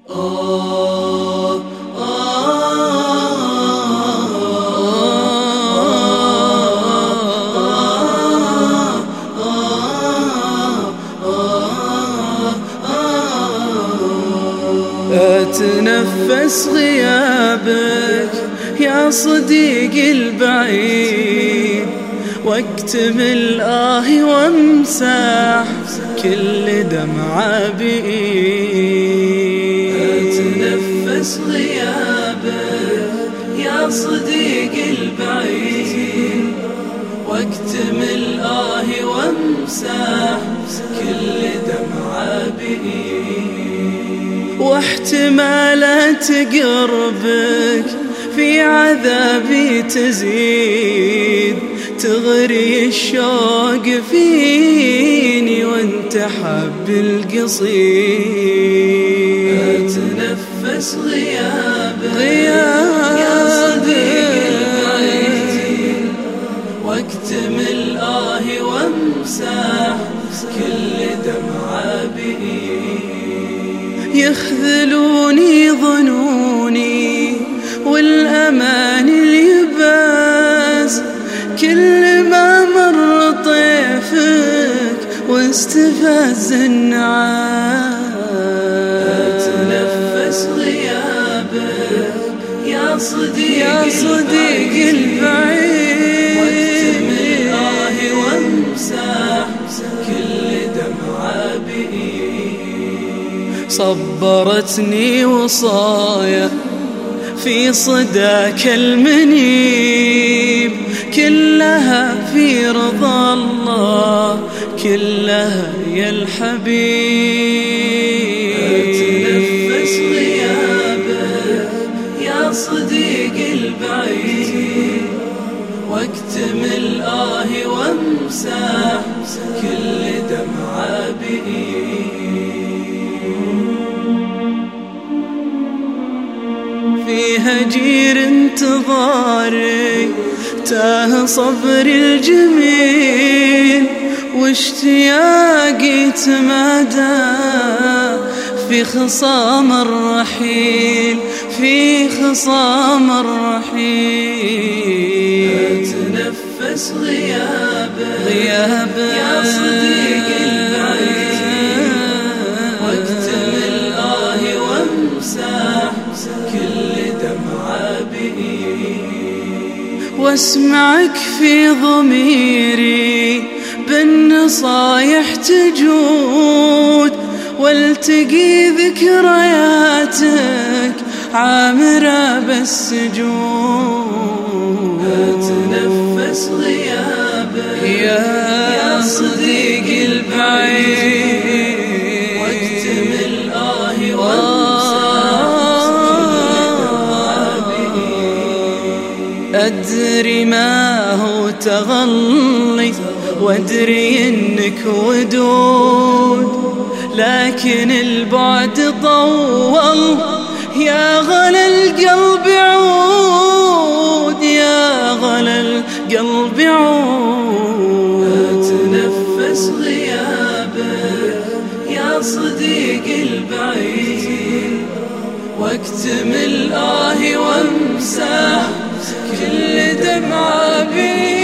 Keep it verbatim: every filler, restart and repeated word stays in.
أتنفس غيابك يا صديقي البعيد، واكتم الآه وامسح كل دمعة بإيد. أتنفس غيابك يا صديقي البعيد، واكتم الآه وامسح كل دمعة بإيد. واحتمالات قربك في عذابي تزيد، تغري الشوق فيني وانت حب القصيد. أتنفس غيابك غيابك يا صديقي البعيد، واكتم الآه وامسح كل دمعة بإيد. يخذلوني ظنوني والأمان اليباس، كل ما مر طيفك واستفز النعاس. أتنفس غيابك يا صديقي, يا صديقي البعيد، واكتم الآه وامسح كل دمعة بإيد. صبرتني وصايا في صداك المنيب، كلها في رضا الله كلها يا الحبيب. أتنفس غيابك يا صديقي البعيد، واكتم الآه وامسح كل دمعة بإيد. في هجير انتظاري تاه صبري الجميل، واشتياقي تمادى في خصام الرحيل، في خصام الرحيل. أتنفس غيابك غيابك يا صديقي البعيد، واكتم الآه وامسح كل دمعة بإيد. واسمعك في ضميري بالنصايح تجود، والتقي ذكرياتك عامرة بالسجود. أتنفس غيابك يا صديقي البعيد، واكتم الآه وامسح كل دمعة بإيد. أدري ما هو تغلي وادري انك ودود، لكن البعد طول يا غلا القلب عود، يا غلا القلب عود. أتنفس غيابك يا صديقي البعيد، واكتم الآه وامسح كل دمعة بي.